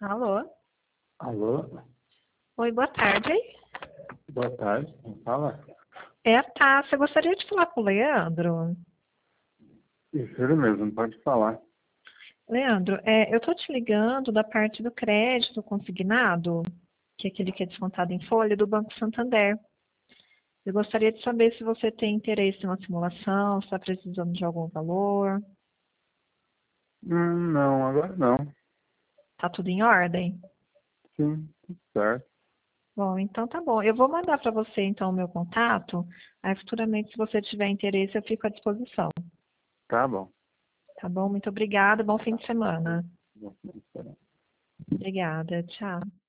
Alô? Alô? Oi, boa tarde. Boa tarde. Quem fala? É a Tássia. Gostaria de falar com o Leandro. Isso ele mesmo, pode falar. Leandro, eu tô te ligando da parte do crédito consignado, que é aquele que é descontado em folha, do Banco Santander. Eu gostaria de saber se você tem interesse em uma simulação, se está precisando de algum valor. Não, agora não. Tá tudo em ordem? Sim, tudo certo. Bom, então tá bom. Eu vou mandar para você então o meu contato. Aí futuramente, se você tiver interesse, eu fico à disposição. Tá bom. Tá bom? Muito obrigada. Bom fim de semana. Vou esperar. Obrigada. Tchau.